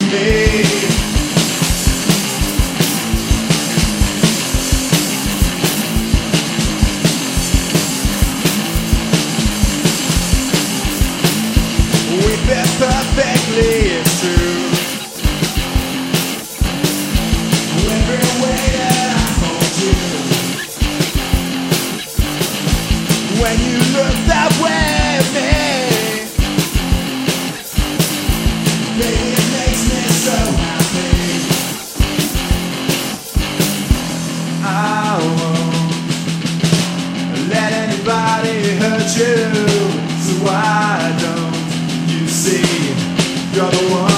me. We bet perfectly true. Every way that I hold you, when you look that way at me, baby, it makes me so happy. I won't let anybody hurt you, so why don't you see you're the one?